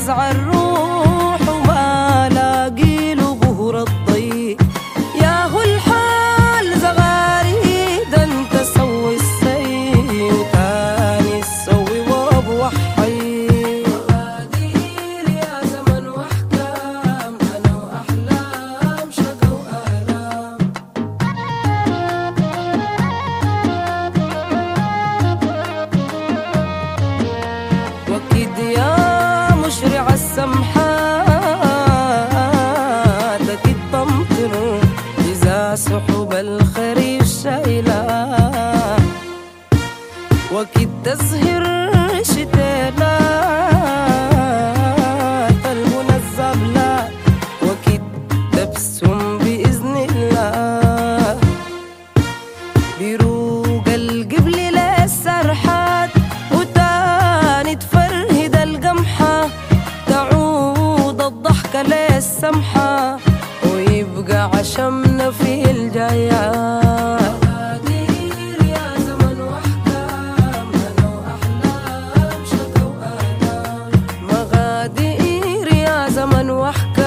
نزع الروح وما لاقي له بهر الضي. يا هو الحال زغاري ده انت سوي السي وتاني تسوي وابو حي. مغادير يا زمن واحكام انا واحلام شقا والام. وكيد يا مشرع السمحات اكيد تمطر اذا سحب الخريف شايله. وكيد تزهر شتيلات المنزب لا. وكيد تبسم باذن الله بيروق القبل للسرحات وتاني تفرهد القمحة. تعود الضحكة للسمحة ويبقى عشمنا في الجايات. مغادير يا زمن واحكام انا واحلام شقا والام. مغادير يا زمن واحكام